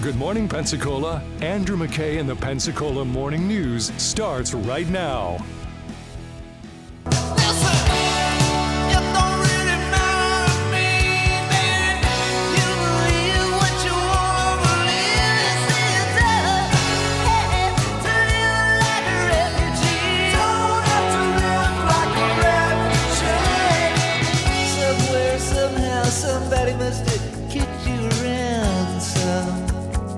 Good Morning Pensacola, Andrew McKay and the Pensacola Morning News starts right now. Somebody must have kicked you around some.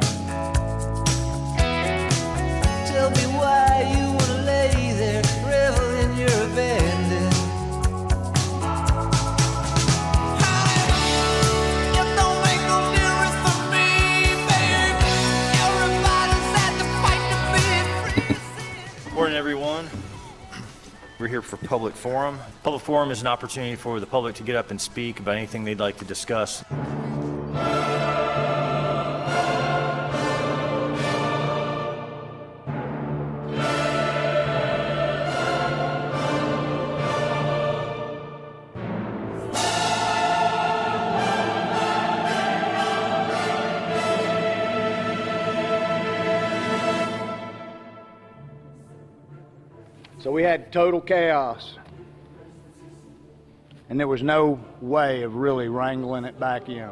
Tell me why you wanna lay there, revel in your abandon. It don't make no difference for me, babe. Everybody's had to fight to be free. Good morning, everyone. We're here for Public Forum. Public Forum is an opportunity for the public to get up and speak about anything they'd like to discuss. So we had total chaos, and there was no way of really wrangling it back in.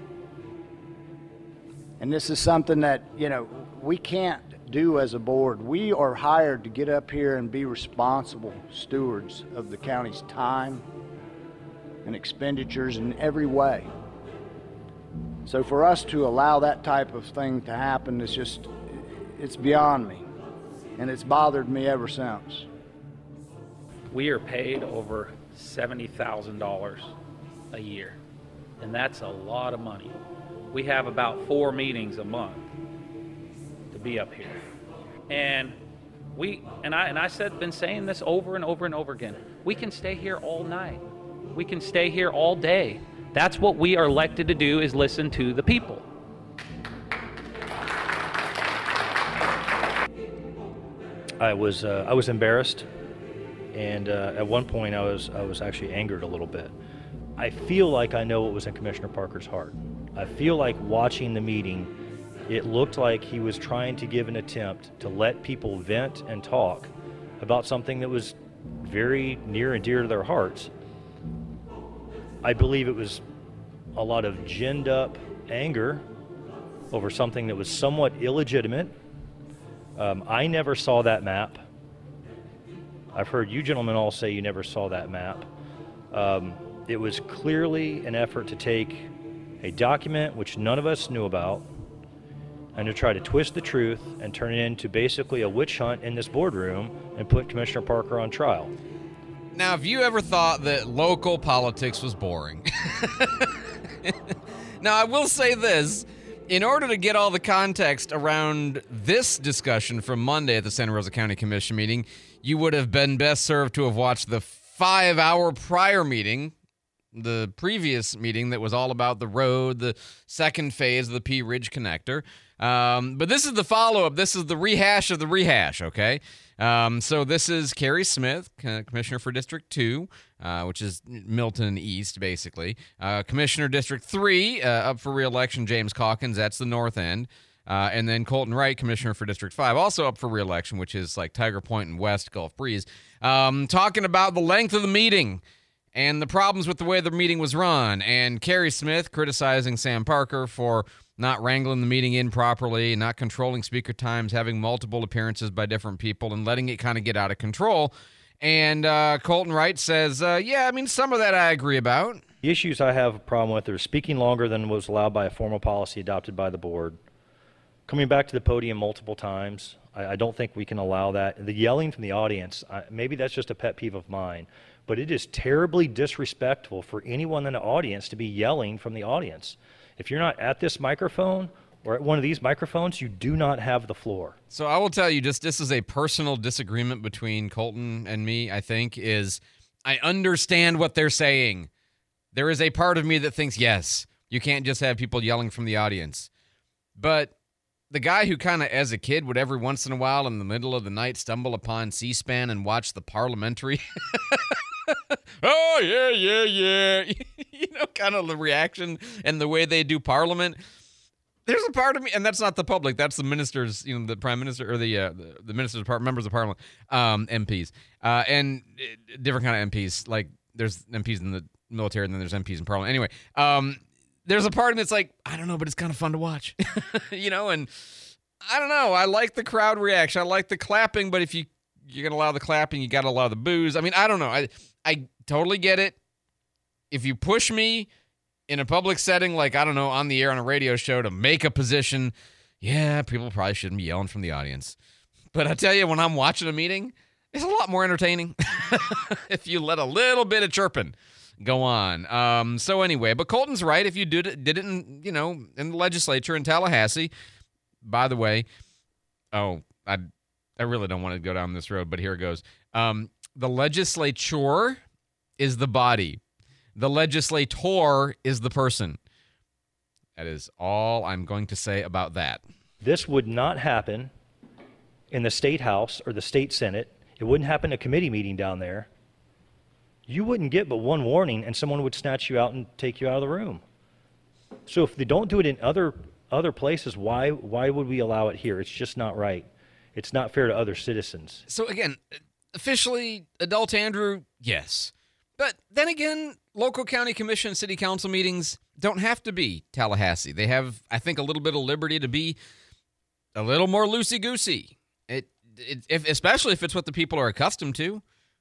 And this is something that, we can't do as a board. We are hired to get up here and be responsible stewards of the county's time and expenditures in every way. So for us to allow that type of thing to happen is just, it's beyond me, and it's bothered me ever since. We are paid over $70,000 a year, and that's a lot of money. We have about 4 meetings a month to be up here, and been saying this over and over and over again. We can stay here all night. We can stay here all day. That's what we are elected to do, is listen to the people. I was embarrassed. And at one point, I was actually angered a little bit. I feel like I know what was in Commissioner Parker's heart. I feel like watching the meeting, it looked like he was trying to give an attempt to let people vent and talk about something that was very near and dear to their hearts. I believe it was a lot of ginned up anger over something that was somewhat illegitimate. I never saw that map. I've heard you gentlemen all say you never saw that map. It was clearly an effort to take a document which none of us knew about and to try to twist the truth and turn it into basically a witch hunt in this boardroom and put Commissioner Parker on trial. Now, have you ever thought that local politics was boring? Now, I will say this. In order to get all the context around this discussion from Monday at the Santa Rosa County Commission meeting, you would have been best served to have watched the 5-hour prior meeting, the previous meeting that was all about the road, the second phase of the Pea Ridge Connector. But this is the follow-up. This is the rehash of the rehash, okay? So this is Carrie Smith, Commissioner for District 2, which is Milton East, basically. Commissioner District 3, up for re-election, James Calkins. That's the north end. And then Colton Wright, Commissioner for District 5, also up for re-election, which is like Tiger Point and West Gulf Breeze. Talking about the length of the meeting and the problems with the way the meeting was run. And Carrie Smith criticizing Sam Parker for not wrangling the meeting in properly, not controlling speaker times, having multiple appearances by different people, and letting it kind of get out of control. And Colton Wright says, some of that I agree about. The issues I have a problem with are speaking longer than was allowed by a formal policy adopted by the board, coming back to the podium multiple times. I don't think we can allow that. The yelling from the audience, maybe that's just a pet peeve of mine, but it is terribly disrespectful for anyone in the audience to be yelling from the audience. If you're not at this microphone or at one of these microphones, you do not have the floor. So I will tell you, this is a personal disagreement between Colton and me, I think, is I understand what they're saying. There is a part of me that thinks, yes, you can't just have people yelling from the audience. But the guy who kind of, as a kid, would every once in a while in the middle of the night stumble upon C-SPAN and watch the parliamentary... oh, yeah. Kind of the reaction and the way they do Parliament. There's a part of me, and that's not the public. That's the ministers, the prime minister or the ministers of members of parliament, MPs, and different kind of MPs. Like there's MPs in the military, and then there's MPs in parliament. Anyway, there's a part of me that's like, I don't know, but it's kind of fun to watch, And I don't know. I like the crowd reaction. I like the clapping, but if you're gonna allow the clapping, you got to allow the boos. I mean, I don't know. I totally get it. If you push me in a public setting, like, I don't know, on the air on a radio show to make a position, yeah, people probably shouldn't be yelling from the audience. But I tell you, when I'm watching a meeting, it's a lot more entertaining if you let a little bit of chirping go on. So anyway, but Colton's right. If you did it in, in the legislature in Tallahassee, by the way, I really don't want to go down this road, but here it goes. The legislature is the body. The legislator is the person. That is all I'm going to say about that. This would not happen in the state house or the state senate. It wouldn't happen in a committee meeting down there. You wouldn't get but one warning and someone would snatch you out and take you out of the room. So if they don't do it in other places, why would we allow it here? It's just not right. It's not fair to other citizens. So again, officially, Adult Andrew, yes. But then again, local county commission, city council meetings don't have to be Tallahassee. They have, I think, a little bit of liberty to be a little more loosey-goosey. Especially if it's what the people are accustomed to.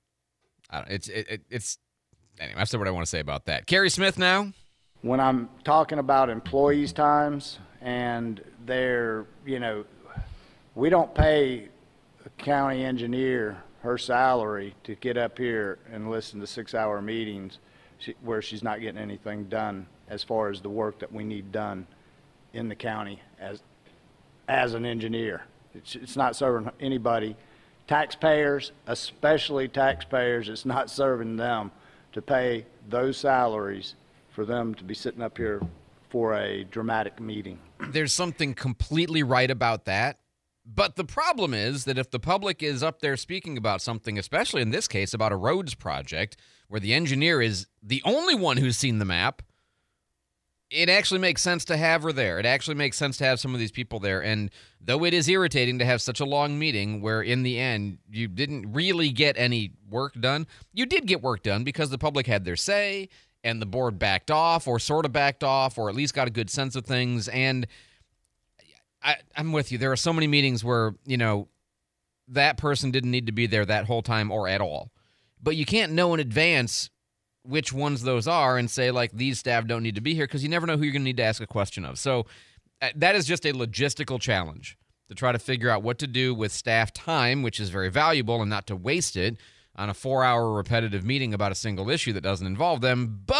It's anyway, I've said what I want to say about that. Kerry Smith now. When I'm talking about employees' times and they're, we don't pay a county engineer her salary to get up here and listen to 6-hour meetings where she's not getting anything done as far as the work that we need done in the county as an engineer. It's not serving anybody. Taxpayers, especially taxpayers, it's not serving them to pay those salaries for them to be sitting up here for a dramatic meeting. There's something completely right about that. But the problem is that if the public is up there speaking about something, especially in this case about a roads project, where the engineer is the only one who's seen the map, it actually makes sense to have her there. It actually makes sense to have some of these people there. And though it is irritating to have such a long meeting where in the end you didn't really get any work done, you did get work done because the public had their say and the board backed off or sort of backed off or at least got a good sense of things. And I'm with you. There are so many meetings where, that person didn't need to be there that whole time or at all. But you can't know in advance which ones those are and say, like, these staff don't need to be here because you never know who you're going to need to ask a question of. So that is just a logistical challenge to try to figure out what to do with staff time, which is very valuable, and not to waste it on a 4-hour repetitive meeting about a single issue that doesn't involve them. But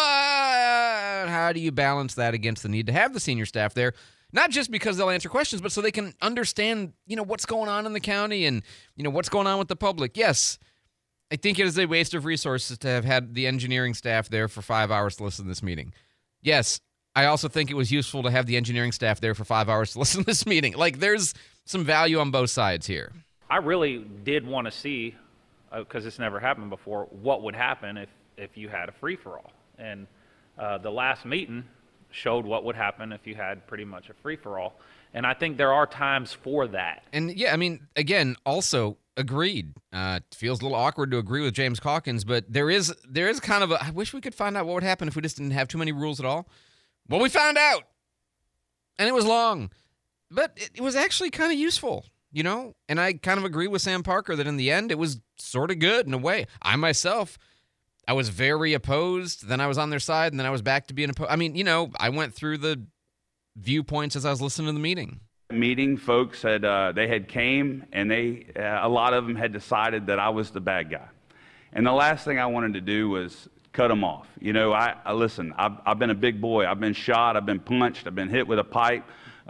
how do you balance that against the need to have the senior staff there? Not just because they'll answer questions, but so they can understand, what's going on in the county and, what's going on with the public. Yes, I think it is a waste of resources to have had the engineering staff there for 5 hours to listen to this meeting. Yes, I also think it was useful to have the engineering staff there for 5 hours to listen to this meeting. Like, there's some value on both sides here. I really did want to see, because it's never happened before, what would happen if you had a free-for-all. And the last meeting showed what would happen if you had pretty much a free-for-all. And I think there are times for that. And yeah, I mean, again, also agreed. It feels a little awkward to agree with James Calkins, but there is kind of I wish we could find out what would happen if we just didn't have too many rules at all. Well, we found out. And it was long. But it was actually kind of useful, And I kind of agree with Sam Parker that in the end, it was sort of good in a way. I myself, I was very opposed, then I was on their side, and then I was back to being opposed. I mean, I went through the viewpoints as I was listening to the meeting. Meeting, folks had they had came, and a lot of them had decided that I was the bad guy. And the last thing I wanted to do was cut them off. Listen, I've been a big boy. I've been shot, I've been punched, I've been hit with a pipe.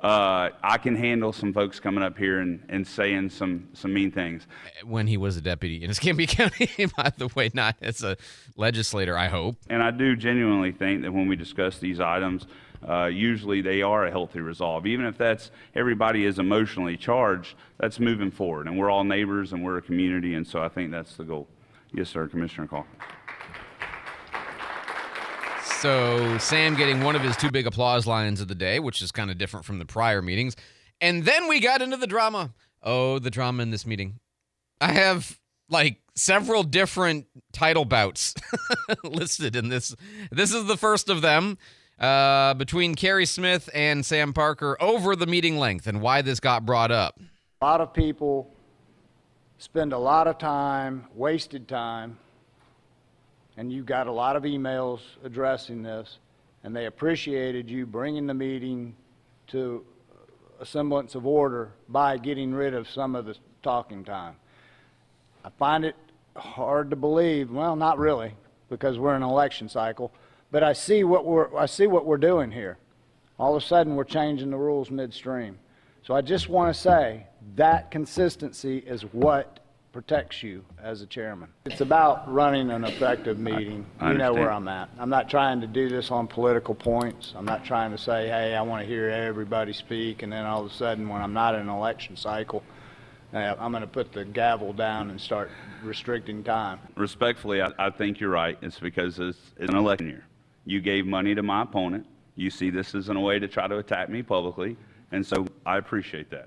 I can handle some folks coming up here and saying some mean things. When he was a deputy in Escambia County, by the way, not as a legislator, I hope. And I do genuinely think that when we discuss these items, usually they are a healthy resolve. Even if everybody is emotionally charged, that's moving forward. And we're all neighbors and we're a community, and so I think that's the goal. Yes, sir, Commissioner Call. So Sam getting one of his two big applause lines of the day, which is kind of different from the prior meetings. And then we got into the drama. Oh, the drama in this meeting. I have like several different title bouts listed in this. This is the first of them between Kerry Smith and Sam Parker over the meeting length and why this got brought up. A lot of people spend a lot of time, wasted time, and you got a lot of emails addressing this, and they appreciated you bringing the meeting to a semblance of order by getting rid of some of the talking time. I find it hard to believe, well, not really, because we're in an election cycle, but I see what we're doing here. All of a sudden, we're changing the rules midstream. So I just want to say that consistency is what protects you as a chairman. It's about running an effective meeting. I You know where understand. I'm at. I'm not trying to do this on political points. I'm not trying to say, hey, I want to hear everybody speak, and then all of a sudden, when I'm not in an election cycle, I'm going to put the gavel down and start restricting time. Respectfully, I think you're right. It's because it's an election year. You gave money to my opponent. You see this as a way to try to attack me publicly, and so I appreciate that.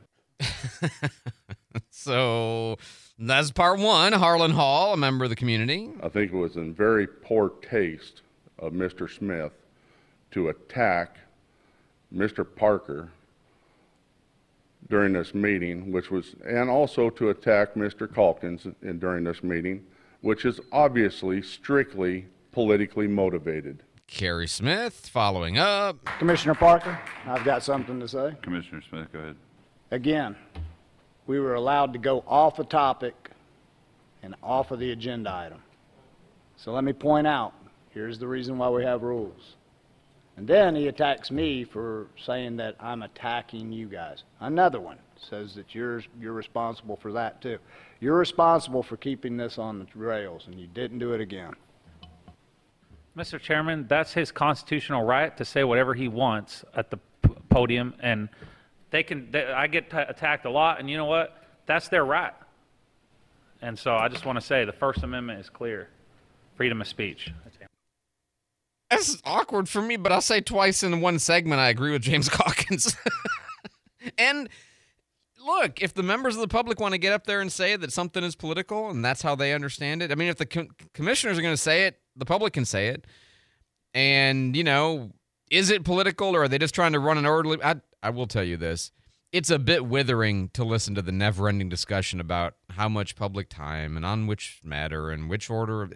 So that's part one. Harlan Hall, a member of the community. I think it was in very poor taste of Mr. Smith to attack Mr. Parker during this meeting, and also to attack Mr. Calkins during this meeting, which is obviously strictly politically motivated. Kerry Smith following up. Commissioner Parker, I've got something to say. Commissioner Smith, go ahead. Again, we were allowed to go off a topic and off of the agenda item. So let me point out, here's the reason why we have rules. And then he attacks me for saying that I'm attacking you guys. Another one says that you're responsible for that too. You're responsible for keeping this on the rails, and you didn't do it again. Mr. Chairman, that's his constitutional right to say whatever he wants at the podium, and I get attacked a lot, and you know what? That's their right. And so I just want to say the First Amendment is clear. Freedom of speech. That's awkward for me, but I'll say twice in one segment I agree with James Calkins. And look, if the members of the public want to get up there and say that something is political and that's how they understand it, I mean, if the commissioners are going to say it, the public can say it. And, you know, is it political or are they just trying to run an orderly? I will tell you this. It's a bit withering to listen to the never-ending discussion about how much public time and on which matter and which order.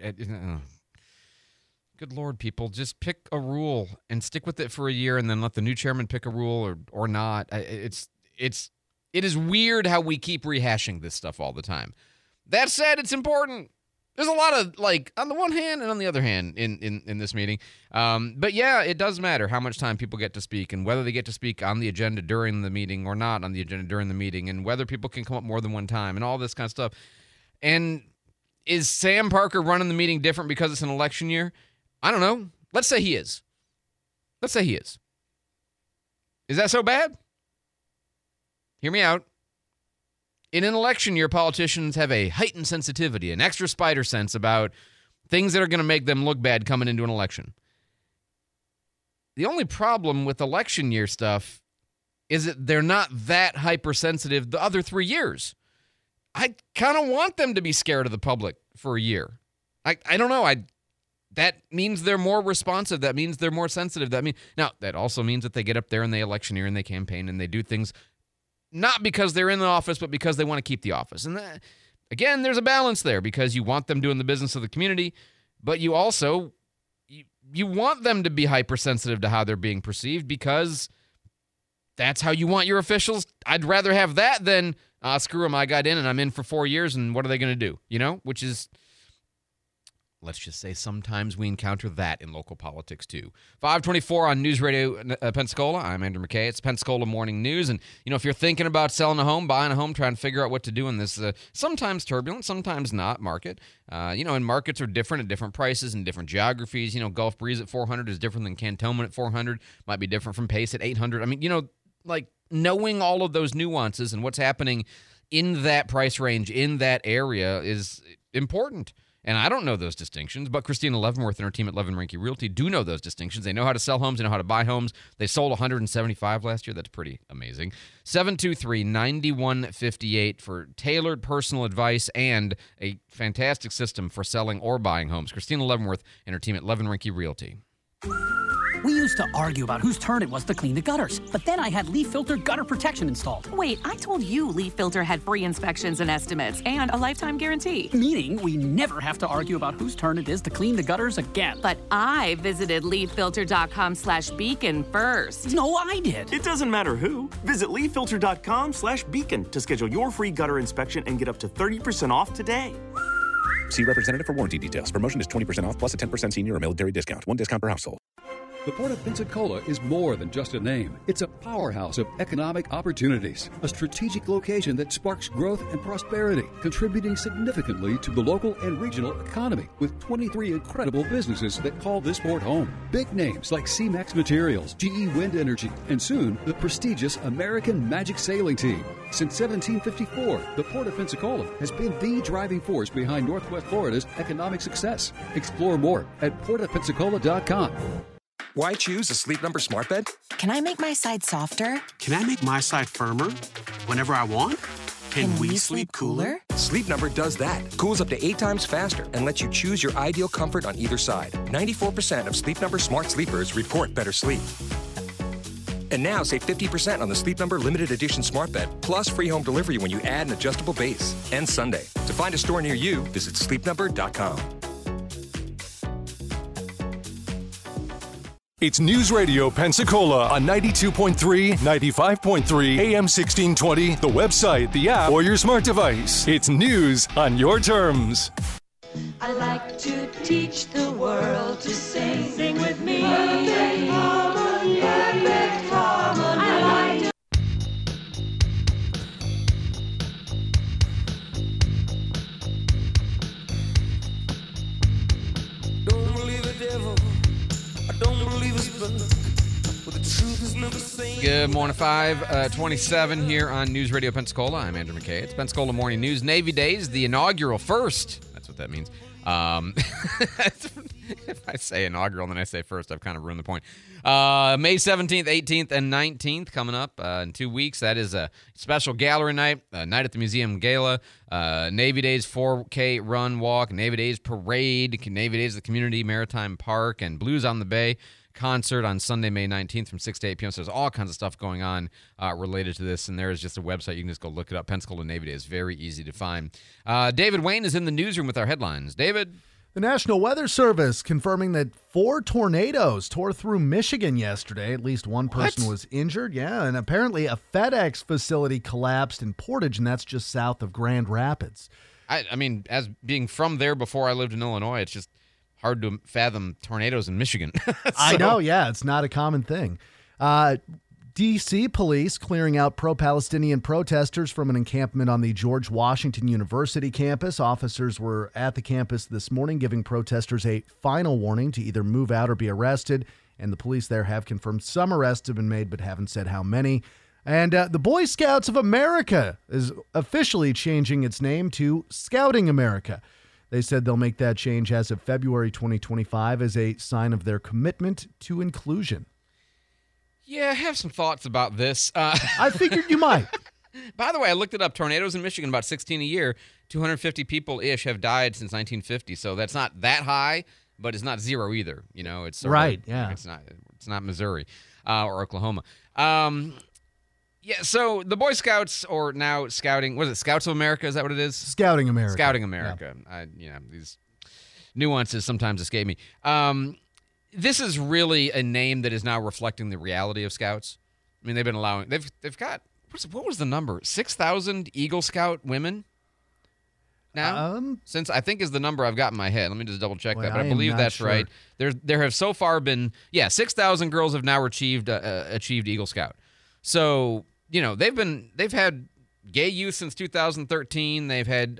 Good Lord, people, just pick a rule and stick with it for a year and then let the new chairman pick a rule or not. It is weird how we keep rehashing this stuff all the time. That said, it's important. There's a lot of, like, on the one hand and on the other hand in this meeting. But, yeah, it does matter how much time people get to speak and whether they get to speak on the agenda during the meeting or not on the agenda during the meeting and whether people can come up more than one time and all this kind of stuff. And is Sam Parker running the meeting different because it's an election year? I don't know. Let's say he is. Let's say he is. Is that so bad? Hear me out. In an election year, politicians have a heightened sensitivity, an extra spider sense about things that are going to make them look bad coming into an election. The only problem with election year stuff is that they're not that hypersensitive the other 3 years. I kind of want them to be scared of the public for a year. I don't know. That means they're more responsive. That means they're more sensitive. Now, that also means that they get up there and they electioneer and they campaign and they do things not because they're in the office, but because they want to keep the office. And that, again, there's a balance there because you want them doing the business of the community, but you also, you want them to be hypersensitive to how they're being perceived because that's how you want your officials. I'd rather have that than, screw them, I got in and I'm in for 4 years and what are they going to do? You know, which is, let's just say sometimes we encounter that in local politics too. 524 on News Radio Pensacola. I'm Andrew McKay. It's Pensacola Morning News. And, you know, if you're thinking about selling a home, buying a home, trying to figure out what to do in this sometimes turbulent, sometimes not market, and markets are different at different prices and different geographies. You know, Gulf Breeze at 400 is different than Cantonment at 400, might be different from Pace at 800. I mean, you know, like knowing all of those nuances and what's happening in that price range, in that area is important. And I don't know those distinctions, but Christina Leavenworth and her team at Levin Rinke Realty do know those distinctions. They know how to sell homes. They know how to buy homes. They sold 175 last year. That's pretty amazing. 723-9158 for tailored personal advice and a fantastic system for selling or buying homes. Christina Leavenworth and her team at Levin Rinke Realty. We used to argue about whose turn it was to clean the gutters, but then I had Leaf Filter gutter protection installed. Wait, I told you Leaf Filter had free inspections and estimates and a lifetime guarantee. Meaning we never have to argue about whose turn it is to clean the gutters again. But I visited leaffilter.com/beacon first. No, I did. It doesn't matter who. Visit leaffilter.com/beacon to schedule your free gutter inspection and get up to 30% off today. See representative for warranty details. Promotion is 20% off plus a 10% senior or military discount. One discount per household. The Port of Pensacola is more than just a name. It's a powerhouse of economic opportunities, a strategic location that sparks growth and prosperity, contributing significantly to the local and regional economy with 23 incredible businesses that call this port home. Big names like C-Max Materials, GE Wind Energy, and soon the prestigious American Magic Sailing Team. Since 1754, the Port of Pensacola has been the driving force behind Northwest Florida's economic success. Explore more at portofpensacola.com. Why choose a Sleep Number smart bed? Can I make my side softer? Can I make my side firmer whenever I want? Can we sleep cooler? Sleep Number does that. Cools up to 8 times faster and lets you choose your ideal comfort on either side. 94% of Sleep Number smart sleepers report better sleep. And now save 50% on the Sleep Number limited edition smart bed, plus free home delivery when you add an adjustable base. And Sunday. To find a store near you, visit sleepnumber.com. It's News Radio Pensacola on 92.3, 95.3, AM 1620, the website, the app, or your smart device. It's news on your terms. I like to teach the world to sing. Sing with me. Perfect harmony. Perfect harmony. I like to don't believe the devil. I don't believe it's but the truth is never seen. Good morning, 5:27 here on News Radio Pensacola. I'm Andrew McKay. It's Pensacola Morning News. Navy Days, the inaugural first. That's what that means. If I say inaugural and then I say first, I've kind of ruined the point. May 17th, 18th, and 19th coming up in 2 weeks. That is a special gallery night, night at the museum gala, Navy Days 4K run walk, Navy Days parade, Navy Days at the Community Maritime Park, and Blues on the Bay concert on Sunday, May 19th from 6 to 8 p.m. So there's all kinds of stuff going on related to this, and there is just a website. You can just go look it up. Pensacola Navy Day is very easy to find. David Wayne is in the newsroom with our headlines. David? The National Weather Service confirming that 4 tornadoes tore through Michigan yesterday. At least one person was injured. Yeah, and apparently a FedEx facility collapsed in Portage, and that's just south of Grand Rapids. I mean, as being from there before I lived in Illinois, it's just hard to fathom tornadoes in Michigan. I know, yeah, it's not a common thing. D.C. police clearing out pro-Palestinian protesters from an encampment on the George Washington University campus. Officers were at the campus this morning giving protesters a final warning to either move out or be arrested. And the police there have confirmed some arrests have been made but haven't said how many. And the Boy Scouts of America is officially changing its name to Scouting America. They said they'll make that change as of February 2025 as a sign of their commitment to inclusion. Yeah, I have some thoughts about this. I figured you might. By the way, I looked it up. Tornadoes in Michigan, about 16 a year. 250 people-ish have died since 1950. So that's not that high, but it's not zero either. You know, it's right. Yeah, it's not Missouri or Oklahoma. Yeah. So the Boy Scouts, or now Scouting, what is it? Scouts of America? Is that what it is? Scouting America. Scouting America. Yeah. These nuances sometimes escape me. This is really a name that is now reflecting the reality of Scouts. I mean, they've been allowing. They've got what was the number? 6,000 Eagle Scout women. Now, since I think is the number I've got in my head. Let me just double check that. But I believe that's sure. Right. There have so far been 6,000 girls have now achieved Eagle Scout. So they've had gay youth since 2013. They've had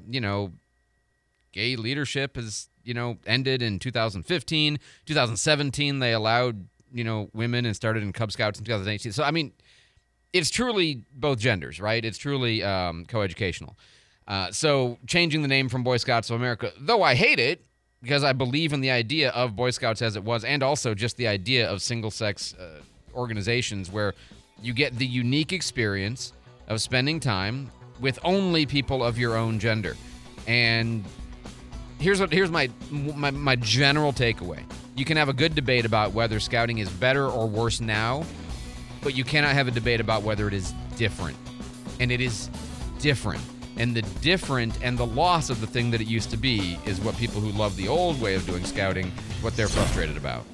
gay leadership has ended in 2015. 2017 they allowed women and started in Cub Scouts in 2018. So I mean, it's truly both genders, right? It's truly coeducational. So changing the name from Boy Scouts of America, though I hate it because I believe in the idea of Boy Scouts as it was, and also just the idea of single-sex organizations where you get the unique experience of spending time with only people of your own gender. And here's my general takeaway. You can have a good debate about whether scouting is better or worse now, but you cannot have a debate about whether it is different. And it is different. And the different and the loss of the thing that it used to be is what people who love the old way of doing scouting, what they're frustrated about.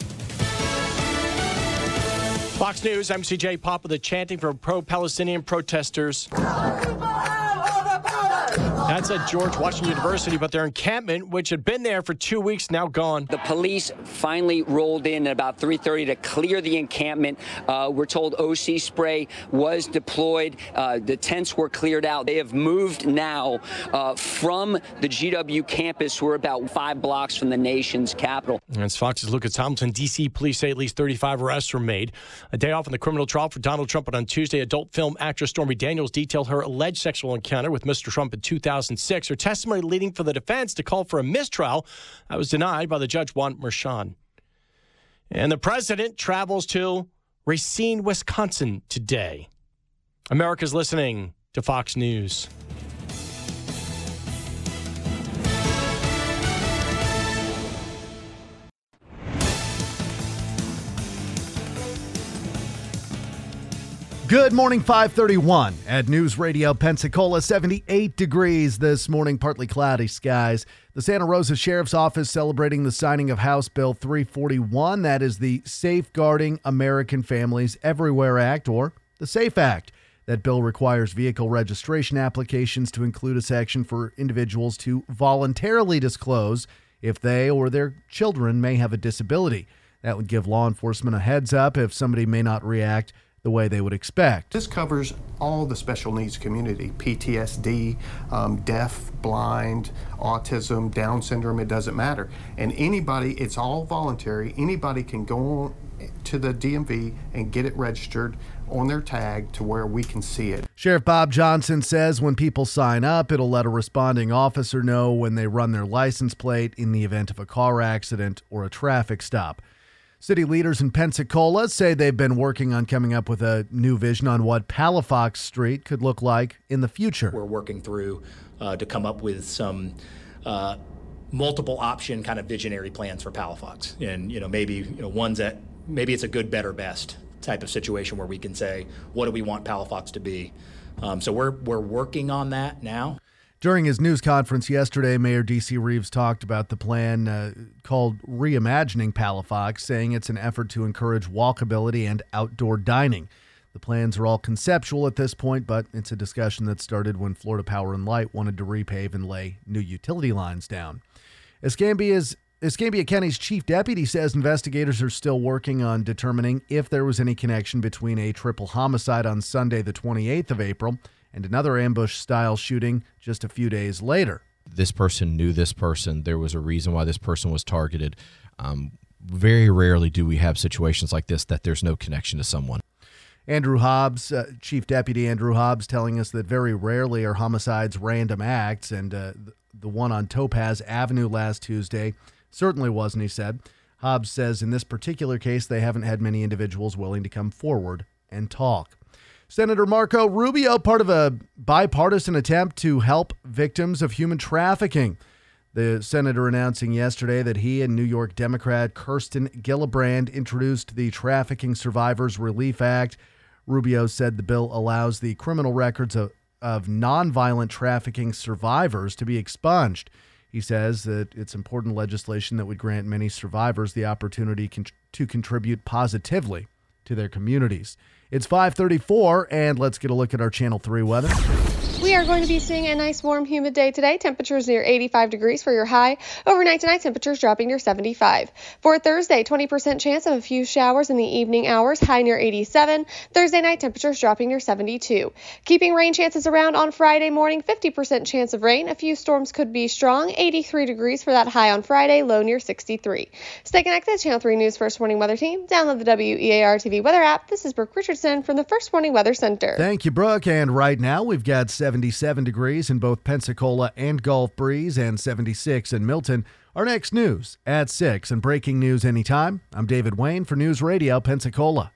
Fox News, I'm CJ Pop with the chanting from pro-Palestinian protesters. That's at George Washington University, but their encampment, which had been there for 2 weeks, now gone. The police finally rolled in at about 3:30 to clear the encampment. We're told OC spray was deployed. The tents were cleared out. They have moved now from the GW campus. We're about 5 blocks from the nation's capital. As Fox's Lucas Tomlinson, D.C. police say at least 35 arrests were made. A day off in the criminal trial for Donald Trump, but on Tuesday, adult film actress Stormy Daniels detailed her alleged sexual encounter with Mr. Trump in 2006. Her testimony leading for the defense to call for a mistrial. That was denied by the judge, Juan Merchan. And the president travels to Racine, Wisconsin today. America's listening to Fox News. Good morning, 531 at News Radio Pensacola. 78 degrees this morning, partly cloudy skies. The Santa Rosa Sheriff's Office celebrating the signing of House Bill 341. That is the Safeguarding American Families Everywhere Act, or the SAFE Act. That bill requires vehicle registration applications to include a section for individuals to voluntarily disclose if they or their children may have a disability. That would give law enforcement a heads up if somebody may not react the way they would expect. This covers all the special needs community, PTSD, deaf, blind, autism, Down syndrome, it doesn't matter. And anybody, it's all voluntary, anybody can go on to the DMV and get it registered on their tag to where we can see it. Sheriff Bob Johnson says when people sign up, it'll let a responding officer know when they run their license plate in the event of a car accident or a traffic stop. City leaders in Pensacola say they've been working on coming up with a new vision on what Palafox Street could look like in the future. We're working through to come up with some multiple option kind of visionary plans for Palafox. And, maybe, ones that maybe it's a good, better, best type of situation where we can say, what do we want Palafox to be? So we're working on that now. During his news conference yesterday, Mayor D.C. Reeves talked about the plan called Reimagining Palafox, saying it's an effort to encourage walkability and outdoor dining. The plans are all conceptual at this point, but it's a discussion that started when Florida Power and Light wanted to repave and lay new utility lines down. Escambia County's chief deputy says investigators are still working on determining if there was any connection between a triple homicide on Sunday, the 28th of April, and another ambush-style shooting just a few days later. This person knew this person. There was a reason why this person was targeted. Very rarely do we have situations like this that there's no connection to someone. Andrew Hobbs, Chief Deputy Andrew Hobbs, telling us that very rarely are homicides random acts, and the one on Topaz Avenue last Tuesday certainly wasn't, he said. Hobbs says in this particular case, they haven't had many individuals willing to come forward and talk. Senator Marco Rubio, part of a bipartisan attempt to help victims of human trafficking. The senator announcing yesterday that he and New York Democrat Kirsten Gillibrand introduced the Trafficking Survivors Relief Act. Rubio said the bill allows the criminal records of nonviolent trafficking survivors to be expunged. He says that it's important legislation that would grant many survivors the opportunity to contribute positively to their communities. It's 5:34, and let's get a look at our Channel 3 weather. We are going to be seeing a nice, warm, humid day today. Temperatures near 85 degrees for your high. Overnight tonight, temperatures dropping near 75. For Thursday, 20% chance of a few showers in the evening hours, high near 87. Thursday night, temperatures dropping near 72. Keeping rain chances around on Friday morning, 50% chance of rain. A few storms could be strong. 83 degrees for that high on Friday, low near 63. Stay connected. Channel 3 News First Warning Weather Team. Download the WEAR TV weather app. This is Brooke Richardson from the First Warning Weather Center. Thank you, Brooke. And right now, we've got 70 77 degrees in both Pensacola and Gulf Breeze, and 76 in Milton. Our next news at 6, and breaking news anytime. I'm David Wayne for News Radio Pensacola.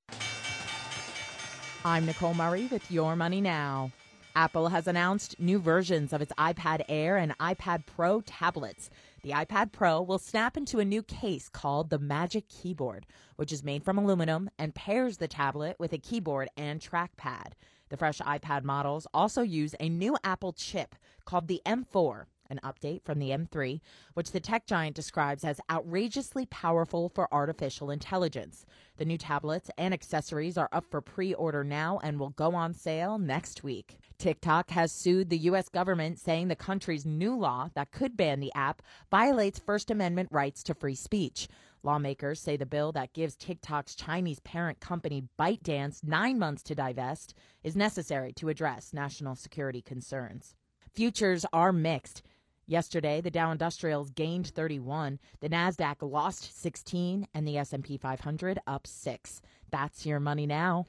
I'm Nicole Murray with Your Money Now. Apple has announced new versions of its iPad Air and iPad Pro tablets. The iPad Pro will snap into a new case called the Magic Keyboard, which is made from aluminum and pairs the tablet with a keyboard and trackpad. The fresh iPad models also use a new Apple chip called the M4, an update from the M3, which the tech giant describes as outrageously powerful for artificial intelligence. The new tablets and accessories are up for pre-order now and will go on sale next week. TikTok has sued the U.S. government, saying the country's new law that could ban the app violates First Amendment rights to free speech. Lawmakers say the bill that gives TikTok's Chinese parent company ByteDance 9 months to divest is necessary to address national security concerns. Futures are mixed. Yesterday, the Dow Industrials gained 31, the Nasdaq lost 16, and the S&P 500 up 6. That's Your Money Now.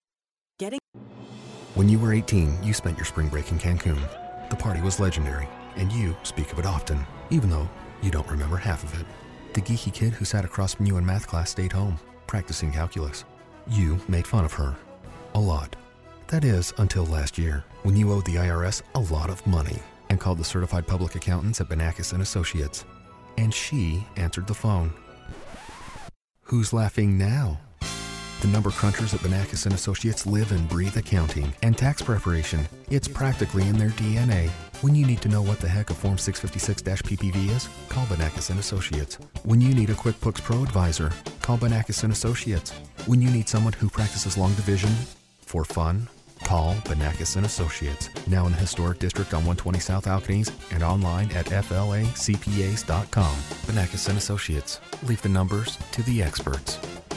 When you were 18, you spent your spring break in Cancun. The party was legendary, and you speak of it often, even though you don't remember half of it. The geeky kid who sat across from you in math class stayed home, practicing calculus. You made fun of her. A lot. That is, until last year, when you owed the IRS a lot of money and called the certified public accountants at Banakis & Associates. And she answered the phone. Who's laughing now? The number crunchers at Banakis & Associates live and breathe accounting and tax preparation. It's practically in their DNA. When you need to know what the heck a Form 656-PPV is, call Banakis & Associates. When you need a QuickBooks Pro advisor, call Banakis & Associates. When you need someone who practices long division for fun, call Banakis & Associates. Now in the historic district on 120 South Alcanese and online at flacpas.com. Banakis & Associates. Leave the numbers to the experts.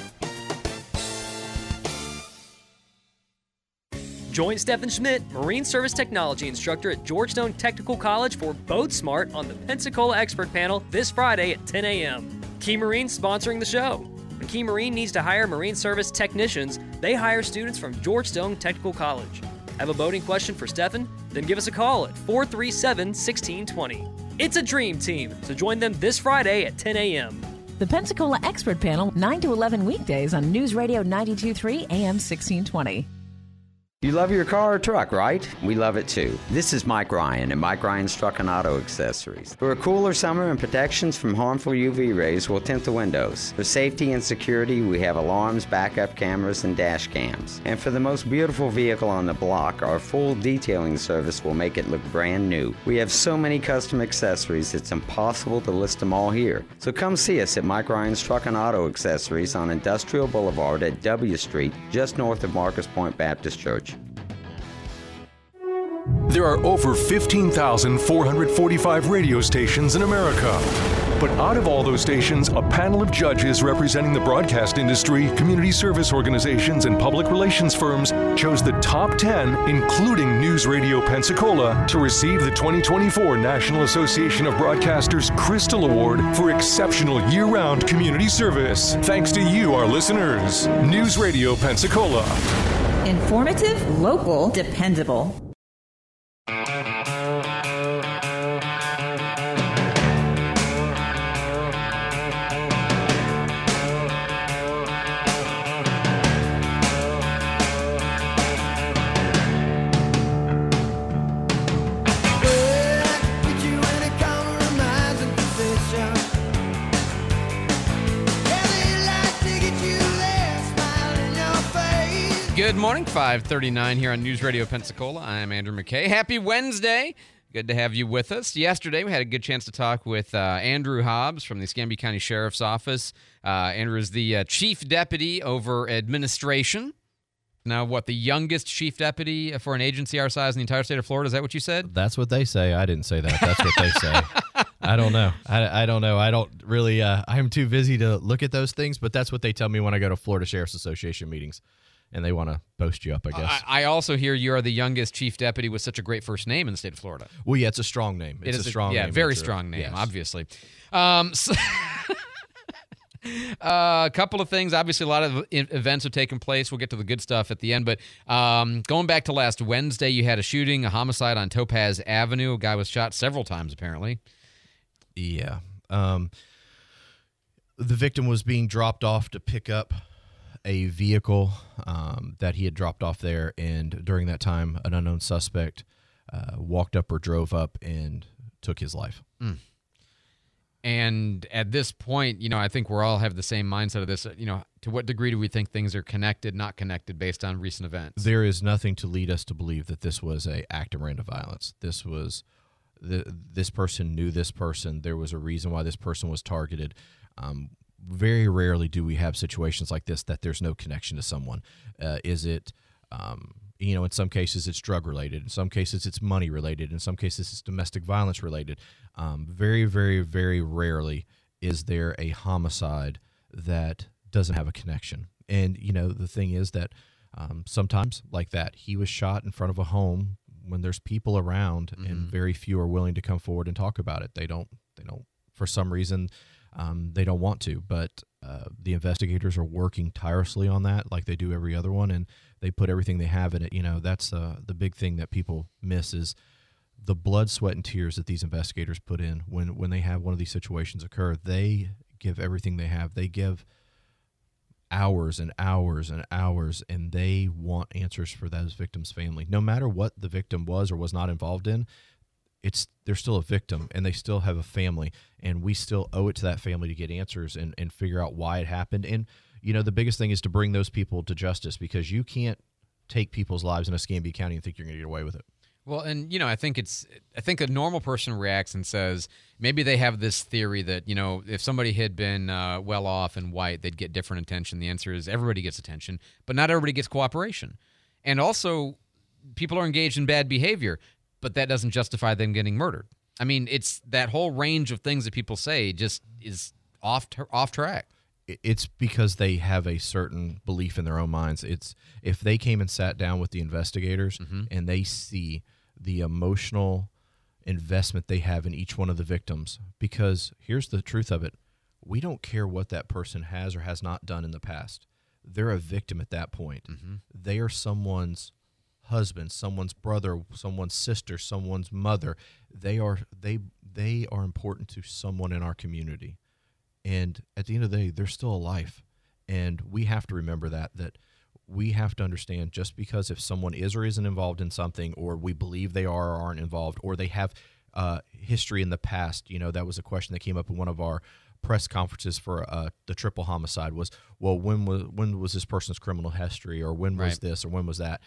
Join Stephen Schmidt, Marine Service Technology Instructor at Georgetown Technical College for Boat Smart on the Pensacola Expert Panel this Friday at 10 a.m. Key Marine sponsoring the show. When Key Marine needs to hire Marine Service technicians, they hire students from Georgetown Technical College. Have a boating question for Stephen? Then give us a call at 437-1620. It's a dream team, so join them this Friday at 10 a.m. The Pensacola Expert Panel, 9 to 11 weekdays on News Radio 92.3 AM 1620. You love your car or truck, right? We love it too. This is Mike Ryan at Mike Ryan's Truck and Auto Accessories. For a cooler summer and protections from harmful UV rays, we'll tint the windows. For safety and security, we have alarms, backup cameras, and dash cams. And for the most beautiful vehicle on the block, our full detailing service will make it look brand new. We have so many custom accessories, it's impossible to list them all here. So come see us at Mike Ryan's Truck and Auto Accessories on Industrial Boulevard at W Street, just north of Marcus Point Baptist Church. There are over 15,445 radio stations in America. But out of all those stations, a panel of judges representing the broadcast industry, community service organizations, and public relations firms chose the top 10, including News Radio Pensacola, to receive the 2024 National Association of Broadcasters Crystal Award for exceptional year-round community service. Thanks to you, our listeners. News Radio Pensacola. Informative, local, dependable. Good morning, 5:39 here on News Radio Pensacola. I'm Andrew McKay. Happy Wednesday. Good to have you with us. Yesterday, we had a good chance to talk with Andrew Hobbs from the Escambia County Sheriff's Office. Andrew is the chief deputy over administration. Now, what, the youngest chief deputy for an agency our size in the entire state of Florida? Is that what you said? That's what they say. I didn't say that. That's what they say. I don't know. I don't know. I don't really, I'm too busy to look at those things, but that's what they tell me when I go to Florida Sheriff's Association meetings. And they want to boast you up, I guess. I also hear you are the youngest chief deputy with such a great first name in the state of Florida. Well, yeah, it's a strong name. It's a strong name. Yeah, very strong name, yes. Obviously. A couple of things. Obviously, a lot of events have taken place. We'll get to the good stuff at the end. But going back to last Wednesday, you had a shooting, a homicide on Topaz Avenue. A guy was shot several times, apparently. Yeah. The victim was being dropped off to pick up a vehicle that he had dropped off there. And during that time, an unknown suspect walked up or drove up and took his life. Mm. And at this point, I think we all have the same mindset of this. To what degree do we think things are connected, not connected, based on recent events? There is nothing to lead us to believe that this was an act of random violence. This was this person knew this person. There was a reason why this person was targeted. Very rarely do we have situations like this that there's no connection to someone. Is it? In some cases it's drug related. In some cases it's money related. In some cases it's domestic violence related. Very, very, very rarely is there a homicide that doesn't have a connection. And, the thing is that sometimes like that, he was shot in front of a home when there's people around and very few are willing to come forward and talk about it. They don't, for some reason, they don't want to, but the investigators are working tirelessly on that like they do every other one, and they put everything they have in it. That's the big thing that people miss is the blood, sweat, and tears that these investigators put in when they have one of these situations occur. They give everything they have. They give hours and hours and hours, and they want answers for those victims' family. No matter what the victim was or was not involved in, they're still a victim and they still have a family, and we still owe it to that family to get answers and figure out why it happened. And the biggest thing is to bring those people to justice, because you can't take people's lives in Escambia County and think you're going to get away with it. Well, and I think a normal person reacts and says maybe they have this theory that if somebody had been well off and white, they'd get different attention. The answer is everybody gets attention, but not everybody gets cooperation. And also, people are engaged in bad behavior, but that doesn't justify them getting murdered. I mean, it's that whole range of things that people say just is off track. It's because they have a certain belief in their own minds. It's if they came and sat down with the investigators and they see the emotional investment they have in each one of the victims, because here's the truth of it. We don't care what that person has or has not done in the past. They're a victim at that point. They are someone's husband, someone's brother, someone's sister, someone's mother. They are important to someone in our community. And at the end of the day, they're still a life. And we have to remember that we have to understand, just because if someone is or isn't involved in something, or we believe they are or aren't involved, or they have history in the past, that was a question that came up in one of our press conferences for the triple homicide was, well, when was this person's criminal history, or when was this, or when was that?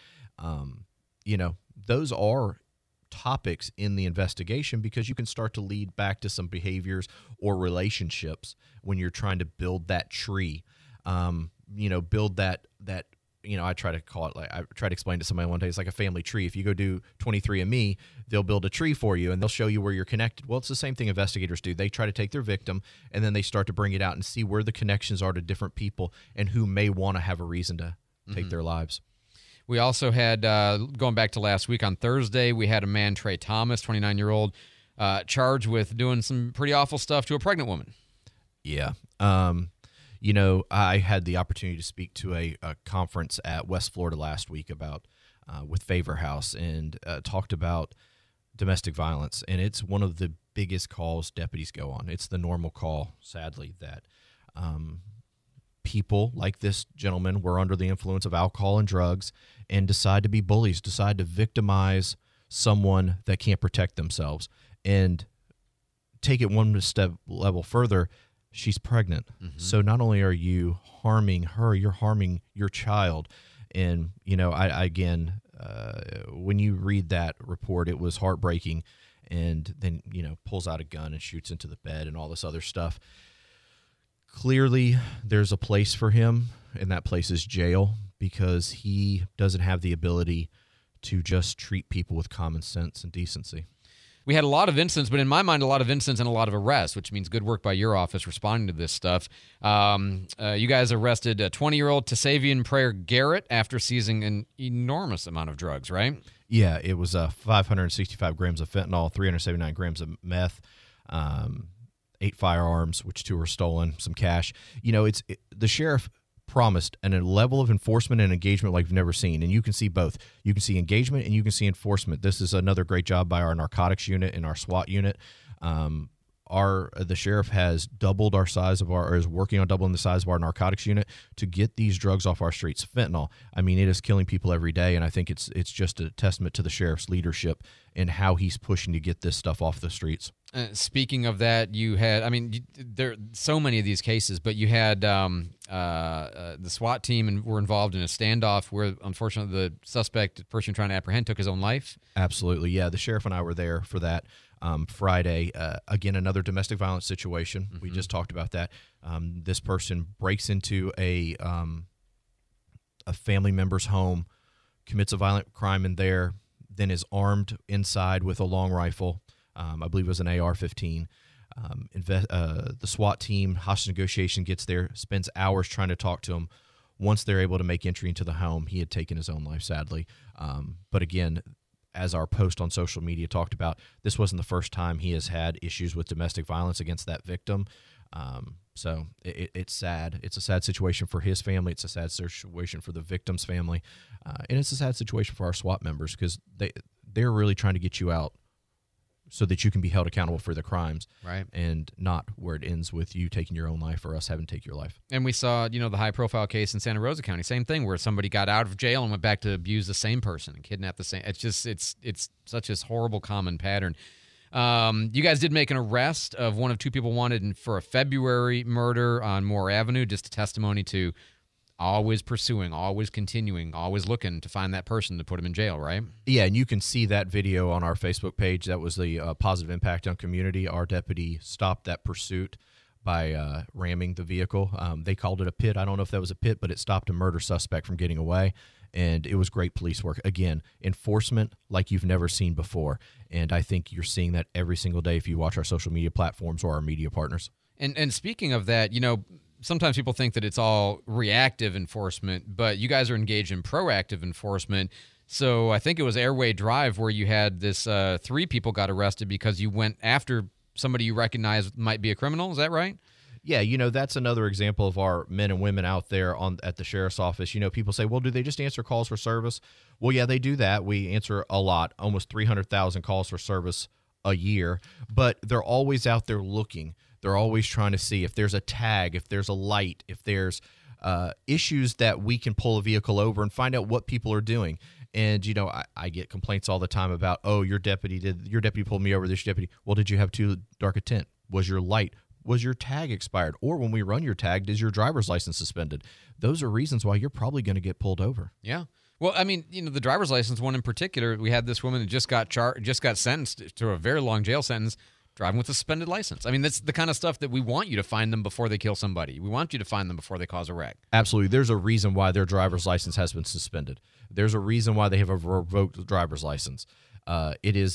Those are topics in the investigation, because you can start to lead back to some behaviors or relationships when you're trying to build that tree, build that I try to call it, like I tried to explain to somebody one day, it's like a family tree. If you go do 23andMe, they'll build a tree for you and they'll show you where you're connected. Well, it's the same thing investigators do. They try to take their victim and then they start to bring it out and see where the connections are to different people and who may want to have a reason to take their lives. We also had, going back to last week on Thursday, we had a man, Trey Thomas, 29-year-old, charged with doing some pretty awful stuff to a pregnant woman. Yeah. I had the opportunity to speak to a conference at West Florida last week about with Favor House, and talked about domestic violence. And it's one of the biggest calls deputies go on. It's the normal call, sadly, that people like this gentleman were under the influence of alcohol and drugs and decide to be bullies, decide to victimize someone that can't protect themselves. And take it one step level further, she's pregnant. So not only are you harming her, you're harming your child. And, when you read that report, it was heartbreaking. And then, pulls out a gun and shoots into the bed and all this other stuff. Clearly, there's a place for him, and that place is jail, because he doesn't have the ability to just treat people with common sense and decency. We had a lot of incidents, but in my mind, a lot of incidents and a lot of arrests, which means good work by your office responding to this stuff. You guys arrested a 20-year-old Tasavian Prayer Garrett after seizing an enormous amount of drugs, right? Yeah, it was 565 grams of fentanyl, 379 grams of meth. 8 firearms, which 2 were stolen, some cash. The sheriff promised a level of enforcement and engagement like we've never seen, and you can see both. You can see engagement and you can see enforcement. This is another great job by our narcotics unit and our SWAT unit. The sheriff has doubled our size of is working on doubling the size of our narcotics unit to get these drugs off our streets. Fentanyl, I mean, it is killing people every day, and I think it's just a testament to the sheriff's leadership and how he's pushing to get this stuff off the streets. Speaking of that, you had, there are so many of these cases, but you had the SWAT team and were involved in a standoff where, unfortunately, the suspect, person trying to apprehend, took his own life. Absolutely, yeah. The sheriff and I were there for that Friday. Again, another domestic violence situation. Mm-hmm. We just talked about that. This person breaks into a family member's home, commits a violent crime in there, then is armed inside with a long rifle. I believe it was an AR-15. The SWAT team, hostage negotiation, gets there, spends hours trying to talk to him. Once they're able to make entry into the home, he had taken his own life, sadly. But again, as our post on social media talked about, this wasn't the first time he has had issues with domestic violence against that victim. So it's sad. It's a sad situation for his family. It's a sad situation for the victim's family. And it's a sad situation for our SWAT members because they're really trying to get you out so that you can be held accountable for the crimes, right? And not where it ends with you taking your own life or us having to take your life. And we saw, the high-profile case in Santa Rosa County, same thing, where somebody got out of jail and went back to abuse the same person and kidnap the same. It's such a horrible common pattern. You guys did make an arrest of one of 2 people wanted for a February murder on Moore Avenue, just a testimony to always pursuing, always continuing, always looking to find that person to put him in jail, right? Yeah, and you can see that video on our Facebook page. That was the positive impact on community. Our deputy stopped that pursuit by ramming the vehicle. They called it a pit. I don't know if that was a pit, but it stopped a murder suspect from getting away, and it was great police work. Again, enforcement like you've never seen before, and I think you're seeing that every single day if you watch our social media platforms or our media partners. And speaking of that, sometimes people think that it's all reactive enforcement, but you guys are engaged in proactive enforcement. So I think it was Airway Drive where you had this 3 people got arrested because you went after somebody you recognize might be a criminal. Is that right? Yeah, that's another example of our men and women out there at the sheriff's office. People say, well, do they just answer calls for service? Well, yeah, they do that. We answer a lot, almost 300,000 calls for service a year, but they're always out there looking. They're always trying to see if there's a tag, if there's a light, if there's issues that we can pull a vehicle over and find out what people are doing. And, I get complaints all the time about, your deputy pulled me over, this deputy. Well, did you have too dark a tint? Was your light? Was your tag expired? Or when we run your tag, is your driver's license suspended? Those are reasons why you're probably going to get pulled over. Yeah. Well, the driver's license one in particular, we had this woman that just got sentenced to a very long jail sentence, driving with a suspended license. That's the kind of stuff that we want you to find them before they kill somebody. We want you to find them before they cause a wreck. Absolutely. There's a reason why their driver's license has been suspended. There's a reason why they have a revoked driver's license. It is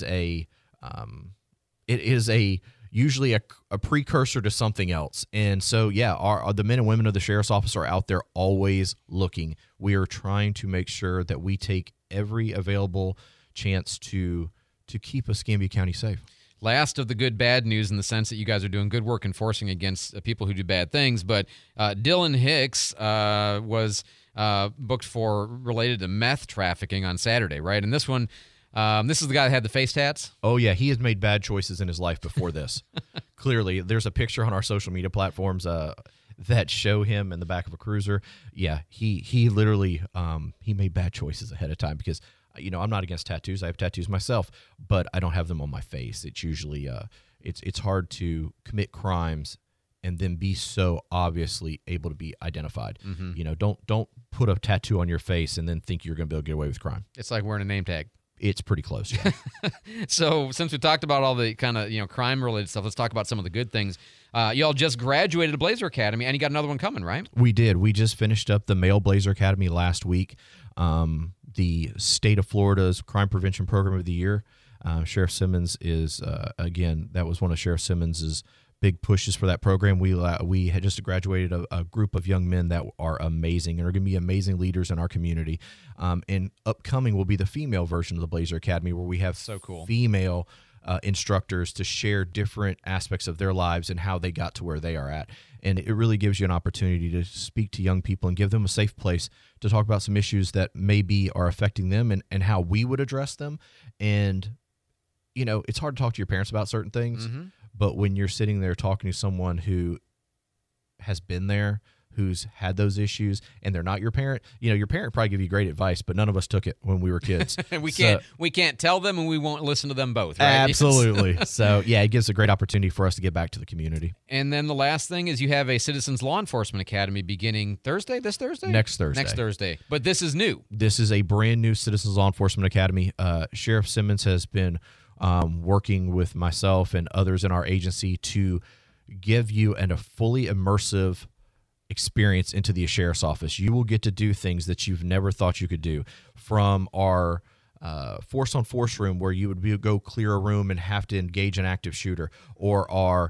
usually a precursor to something else. And so, yeah, the men and women of the sheriff's office are out there always looking. We are trying to make sure that we take every available chance to keep Escambia County safe. Last of the good bad news in the sense that you guys are doing good work enforcing against people who do bad things, but Dylan Hicks was booked for related to meth trafficking on Saturday, right? And this one, this is the guy that had the face tats? Oh, yeah. He has made bad choices in his life before this. Clearly, there's a picture on our social media platforms that show him in the back of a cruiser. Yeah, he literally he made bad choices ahead of time because I'm not against tattoos. I have tattoos myself, but I don't have them on my face. It's usually it's hard to commit crimes and then be so obviously able to be identified. Mm-hmm. Don't put a tattoo on your face and then think you're going to be able to get away with crime. It's like wearing a name tag. It's pretty close. Yeah. So since we talked about all the kind of crime-related stuff, let's talk about some of the good things. Y'all just graduated Blazer Academy, and you got another one coming, right? We did. We just finished up the Male Blazer Academy last week. The state of Florida's Crime Prevention Program of the Year. Sheriff Simmons is, again, that was one of Sheriff Simmons's big pushes for that program. We had just graduated a group of young men that are amazing and are going to be amazing leaders in our community. And upcoming will be the female version of the Blazer Academy, where we have so cool female instructors to share different aspects of their lives and how they got to where they are at. And it really gives you an opportunity to speak to young people and give them a safe place to talk about some issues that maybe are affecting them and how we would address them. And, you know, it's hard to talk to your parents about certain things, but when you're sitting there talking to someone who has been there, who's had those issues, and they're not your parent, you know, your parent probably give you great advice, but none of us took it when we were kids. we can't tell them, and we won't listen to them both, right? Absolutely. So, yeah, it gives a great opportunity for us to get back to the community. And then the last thing is you have a Citizens Law Enforcement Academy beginning this Thursday? Next Thursday. Next Thursday. But this is new. This is a brand new Citizens Law Enforcement Academy. Sheriff Simmons has been working with myself and others in our agency to give you a fully immersive experience into the sheriff's office. You will get to do things that you've never thought you could do, from our force on force room where you would go clear a room and have to engage an active shooter, or our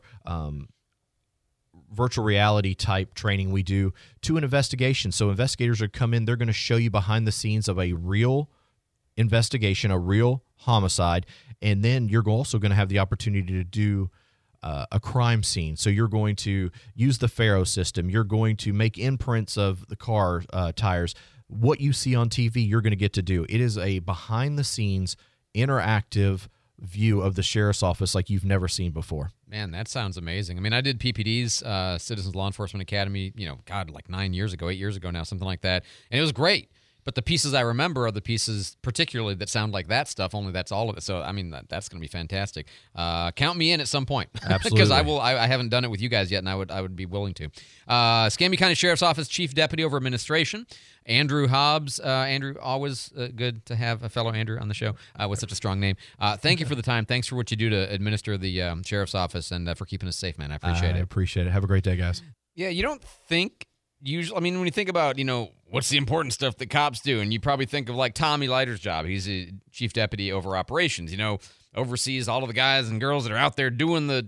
virtual reality type training we do, to an investigation. So investigators are come in, they're going to show you behind the scenes of a real investigation, a real homicide, and then you're also going to have the opportunity to do a crime scene. So you're going to use the Faro system. You're going to make imprints of the car tires. What you see on TV, you're going to get to do. It is a behind-the-scenes, interactive view of the sheriff's office like you've never seen before. Man, that sounds amazing. I mean, I did PPD's Citizens Law Enforcement Academy, like 9 years ago, 8 years ago now, something like that, and it was great. But the pieces I remember are the pieces particularly that sound like that stuff, only that's all of it. So, I mean, that's going to be fantastic. Count me in at some point. Absolutely. Because I haven't done it with you guys yet, and I would be willing to. Escambia County Sheriff's Office Chief Deputy over Administration, Andrew Hobbs. Andrew, always good to have a fellow Andrew on the show with such a strong name. Thank you for the time. Thanks for what you do to administer the Sheriff's Office and for keeping us safe, man. I appreciate it. I appreciate it. Have a great day, guys. Yeah, you don't think... Usually, I mean, when you think about, what's the important stuff that cops do, and you probably think of like Tommy Leiter's job. He's a chief deputy over operations, oversees all of the guys and girls that are out there doing the,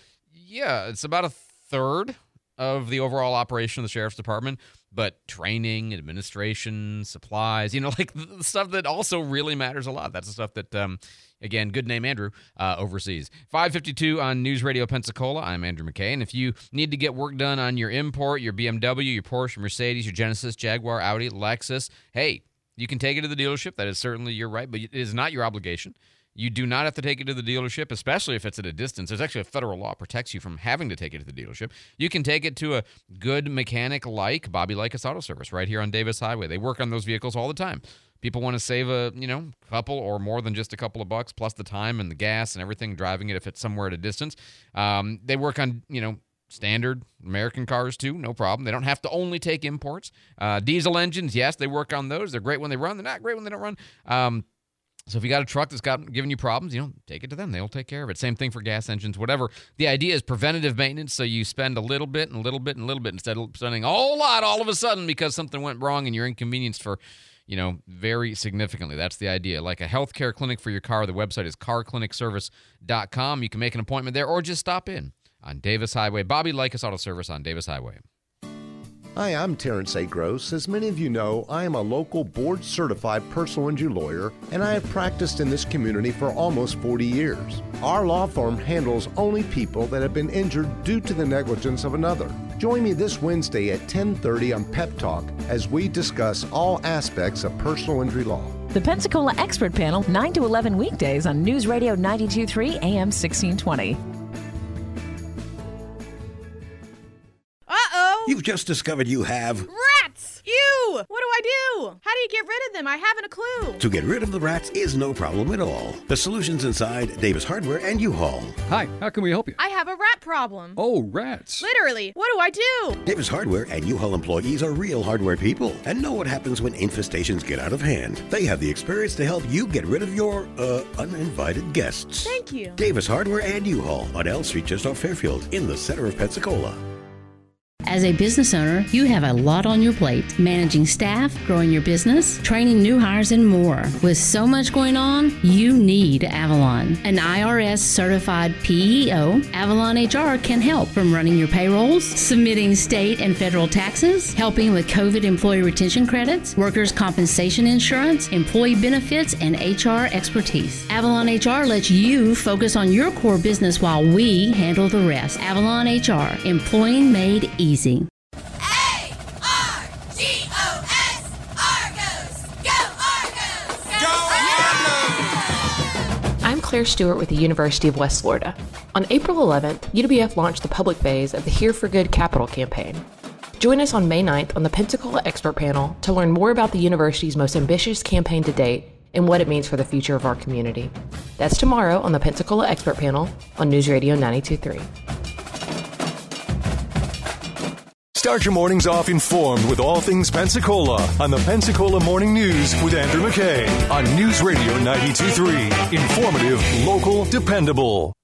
it's about a third of the overall operation of the sheriff's department, but training, administration, supplies, like the stuff that also really matters a lot. That's the stuff that, again, good name Andrew, overseas. 5:52 on News Radio Pensacola. I'm Andrew McKay, and if you need to get work done on your import, your BMW, your Porsche, Mercedes, your Genesis, Jaguar, Audi, Lexus, hey, you can take it to the dealership. That is certainly your right, but it is not your obligation. You do not have to take it to the dealership, especially if it's at a distance. There's actually a federal law that protects you from having to take it to the dealership. You can take it to a good mechanic like Bobby Likas Auto Service right here on Davis Highway. They work on those vehicles all the time. People want to save a couple or more than just a couple of bucks, plus the time and the gas and everything driving it if it's somewhere at a distance. They work on standard American cars too, no problem. They don't have to only take imports. Diesel engines, yes, they work on those. They're great when they run. They're not great when they don't run. So if you got a truck that's giving you problems, take it to them. They'll take care of it. Same thing for gas engines, whatever. The idea is preventative maintenance, so you spend a little bit and a little bit and a little bit instead of spending a whole lot all of a sudden because something went wrong and you're inconvenienced for, very significantly. That's the idea. Like a healthcare clinic for your car, the website is carclinicservice.com. You can make an appointment there or just stop in on Davis Highway. Bobby Likas Auto Service on Davis Highway. Hi, I'm Terrence A. Gross. As many of you know, I am a local board-certified personal injury lawyer, and I have practiced in this community for almost 40 years. Our law firm handles only people that have been injured due to the negligence of another. Join me this Wednesday at 10:30 on Pep Talk as we discuss all aspects of personal injury law. The Pensacola Expert Panel, 9 to 11 weekdays on News Radio 92.3 AM 1620. You've just discovered you have rats! Ew! What do I do? How do you get rid of them? I haven't a clue. To get rid of the rats is no problem at all. The solution's inside Davis Hardware and U-Haul. Hi, how can we help you? I have a rat problem. Oh, rats. Literally, what do I do? Davis Hardware and U-Haul employees are real hardware people and know what happens when infestations get out of hand. They have the experience to help you get rid of your, uninvited guests. Thank you. Davis Hardware and U-Haul on L Street just off Fairfield in the center of Pensacola. As a business owner, you have a lot on your plate. Managing staff, growing your business, training new hires, and more. With so much going on, you need Avalon. An IRS certified PEO, Avalon HR can help from running your payrolls, submitting state and federal taxes, helping with COVID employee retention credits, workers' compensation insurance, employee benefits, and HR expertise. Avalon HR lets you focus on your core business while we handle the rest. Avalon HR, employing made easy. I'm Claire Stewart with the University of West Florida. On April 11th, UWF launched the public phase of the Here for Good Capital campaign. Join us on May 9th on the Pensacola Expert Panel to learn more about the university's most ambitious campaign to date and what it means for the future of our community. That's tomorrow on the Pensacola Expert Panel on News Radio 92.3. Start your mornings off informed with all things Pensacola on the Pensacola Morning News with Andrew McKay on News Radio 92.3. Informative, local, dependable.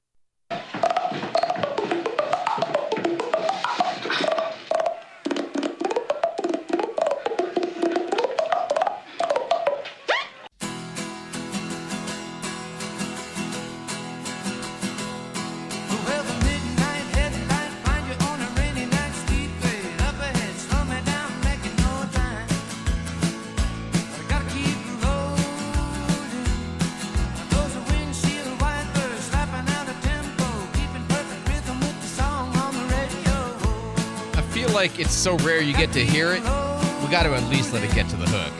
Like it's so rare you get to hear it, we got to at least let it get to the hook.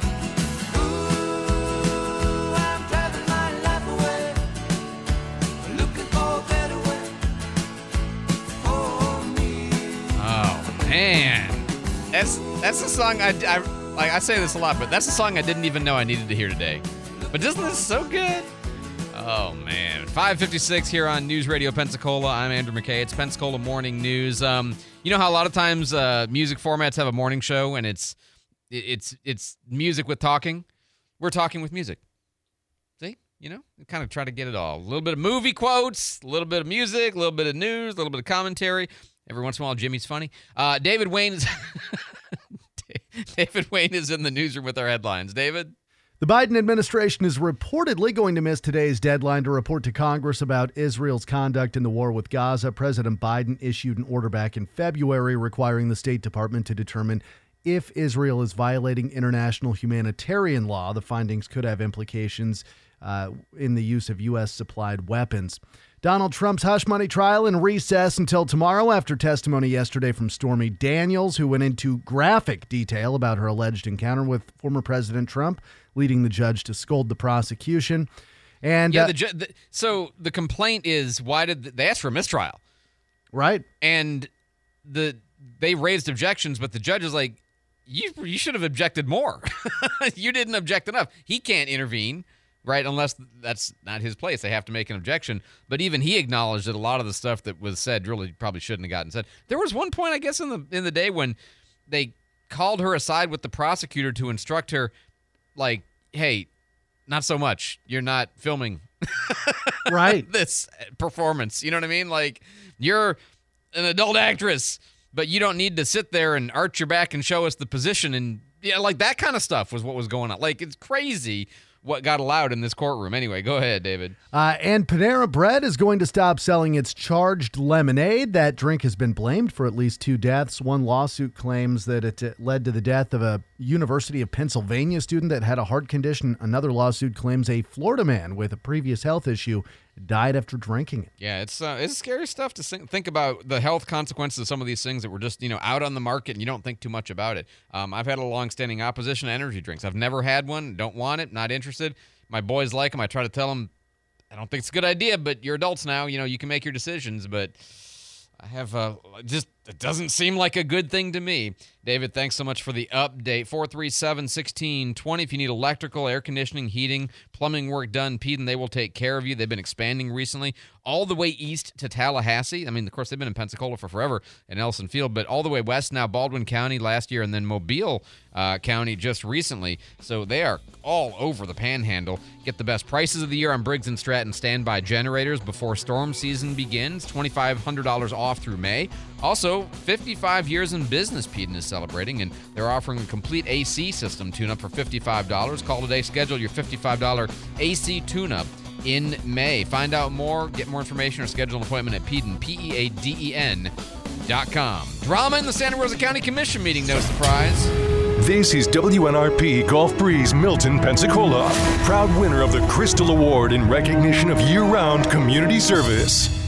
Oh man, that's the song I like. I say this a lot, but that's the song I didn't even know I needed to hear today. But isn't this so good? Oh man, 5:56 here on News Radio Pensacola. I'm Andrew McKay. It's Pensacola Morning News. You know how a lot of times music formats have a morning show and it's music with talking? We're talking with music. See? You know? We kind of try to get it all. A little bit of movie quotes, a little bit of music, a little bit of news, a little bit of commentary. Every once in a while, Jimmy's funny. David Wayne is David Wayne is in the newsroom with our headlines. David? The Biden administration is reportedly going to miss today's deadline to report to Congress about Israel's conduct in the war with Gaza. President Biden issued an order back in February requiring the State Department to determine if Israel is violating international humanitarian law. The findings could have implications in the use of U.S.-supplied weapons. Donald Trump's hush money trial in recess until tomorrow after testimony yesterday from Stormy Daniels, who went into graphic detail about her alleged encounter with former President Trump, leading the judge to scold the prosecution. And yeah, so the complaint is, why did they ask for a mistrial? Right. And they raised objections, but the judge is like, you should have objected more. You didn't object enough. He can't intervene. Right, unless that's not his place. They have to make an objection. But even he acknowledged that a lot of the stuff that was said really probably shouldn't have gotten said. There was one point, I guess, in the day when they called her aside with the prosecutor to instruct her, like, hey, not so much. You're not filming right this performance. You know what I mean? Like, you're an adult actress, but you don't need to sit there and arch your back and show us the position. And yeah, like that kind of stuff was what was going on. Like, it's crazy what got allowed in this courtroom. Anyway, go ahead, David. And Panera Bread is going to stop selling its charged lemonade. That drink has been blamed for at least 2 deaths. One lawsuit claims that it led to the death of a University of Pennsylvania student that had a heart condition. Another lawsuit claims a Florida man with a previous health issue died after drinking it. Yeah, it's scary stuff to think about the health consequences of some of these things that were just, out on the market and you don't think too much about it. I've had a long-standing opposition to energy drinks. I've never had one, don't want it, not interested. My boys like them. I try to tell them, I don't think it's a good idea, but you're adults now. You can make your decisions, but I have it doesn't seem like a good thing to me. David, thanks so much for the update. 437-1620. If you need electrical, air conditioning, heating, plumbing work done, Peden, they will take care of you. They've been expanding recently all the way east to Tallahassee. I mean, of course, they've been in Pensacola for forever in Nelson Field, but all the way west now, Baldwin County last year, and then Mobile County just recently. So they are all over the panhandle. Get the best prices of the year on Briggs & Stratton standby generators before storm season begins. $2,500 off through May. Also, Also, 55 years in business Peden is celebrating, and they're offering a complete AC system tune-up for $55. Call today, schedule your $55 AC tune-up in May. Find out more, get more information, or schedule an appointment at Peden, PEADEN.com. Drama in the Santa Rosa County Commission meeting, no surprise. This is WNRP Gulf Breeze Milton, Pensacola, proud winner of the Crystal Award in recognition of year-round community service.